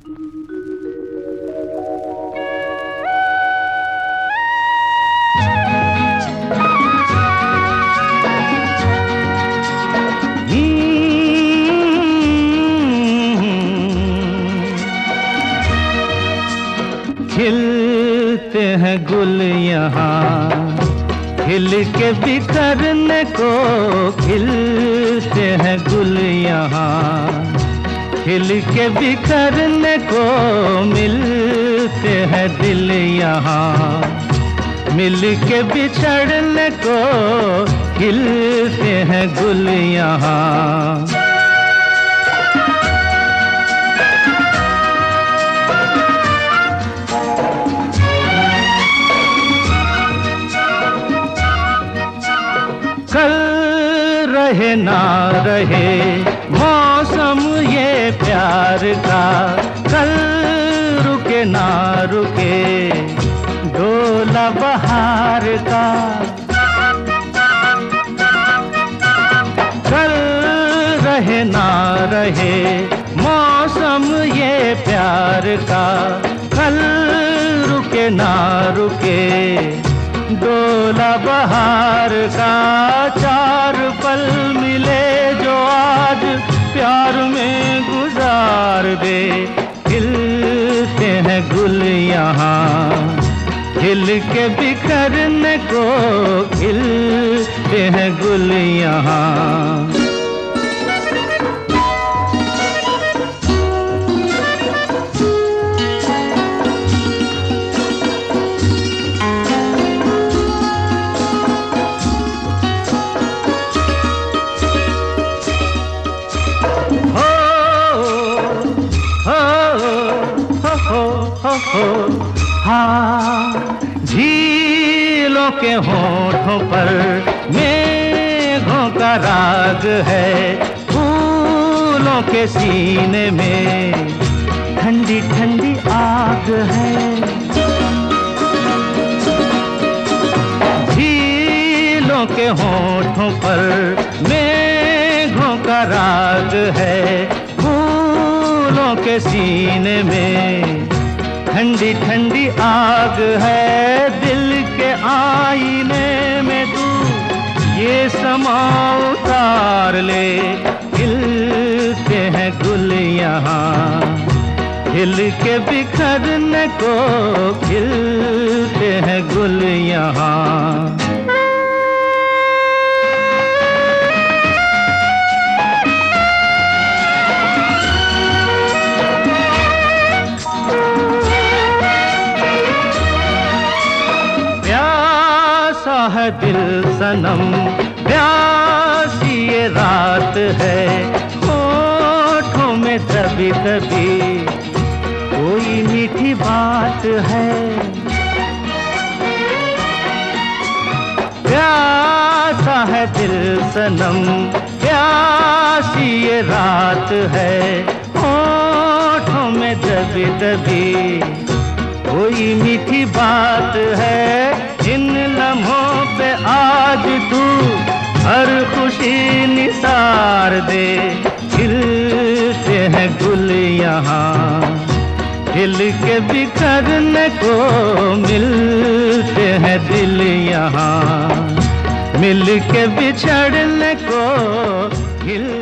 खिलते हैं गुल यहाँ, खिल के बिखरने को। खिलते हैं गुल यहाँ, खिल के बिखरने को। मिलते हैं दिल यहाँ, मिल के बिछड़ने को। खिलते हैं गुल यहाँ। कल रहे ना रहे मौसम ये प्यार का, कल रुके ना रुके डोला बहार का। कल रहे ना रहे मौसम ये प्यार का, कल रुके ना रुके डोला बहार का। चार पल मिले जो आज प्यार में गुजार दे। खिलते हैं गुल यहाँ, खिल के बिखरने को। खिलते हैं गुल यहाँ। हाँ, झीलों के होठों पर मेघों का राग है। फूलों के सीने में ठंडी ठंडी आग है। झीलों के होठों पर मेघों का राग है। फूलों के सीने में ठंडी ठंडी आग है। दिल के आईने में तू ये समा उतार ले। खिलते हैं गुल यहाँ, खिल के बिखरने को। खिलते हैं गुल यहाँ। है दिल सनम प्यासी ये रात है। होठों में दबी दबी कोई मीठी बात है। प्यासा है दिल सनम प्यासी ये रात है। होठों में दबी दबी कोई मीठी बात है। इन लम्हों पे आज तू हर खुशी निसार दे। खिलते हैं गुल यहाँ, खिल के बिखरने को। मिलते हैं दिल यहाँ, मिल के बिछड़ने को।